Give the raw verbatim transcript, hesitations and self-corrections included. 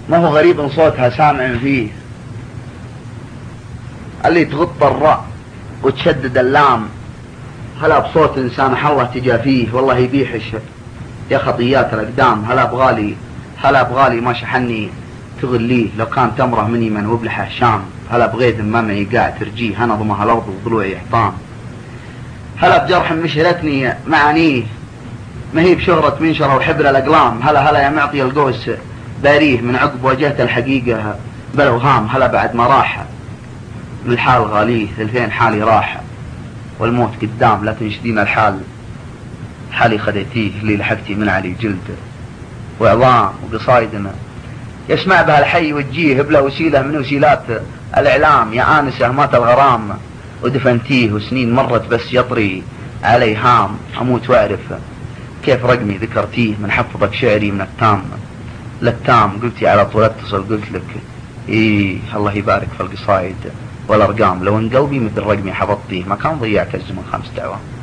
ما هو غريب ان صوتها سامع فيه، اللي تغط الراء وتشدد اللام، هلا بصوت سامح الله تجافيه، والله يبيحش يا خطيات الاقدام. هلا بغالي هلا بغالي ما شحني تغليه، لو كان تمره من يمن وبلحه شام. هلا بغيث ما معي قاع ترجيه، انا ضمها الارض وضلوعي حطام. هلا بجرح مشهلتني معانيه، ما هي بشهرة منشرة وحبر الاقلام. هلا هلا يا معطي القوس باريه، من عقب واجهت الحقيقة بالاوهام. هلا بعد ما راح من الحال غاليه، الفين حالي راح والموت قدام، لا تنشدين الحال حالي خديتيه، اللي لحقتي من علي جلد وعظام. وقصايدنا يسمع بها الحي وتجيه بلا وسيلة من وسيلات الاعلام. يا انسه مات الغرام ودفنتيه، وسنين مرت بس يطري علي هام. اموت واعرف كيف رقمي ذكرتيه، من حفظك شعري من التام للتام. قلتي على طول اتصل، قلت لك ايه الله يبارك في القصايد والارقام. لو ان قلبي مثل رقمي حفظتيه، ما كان ضيعت الزمن خمس دعوام.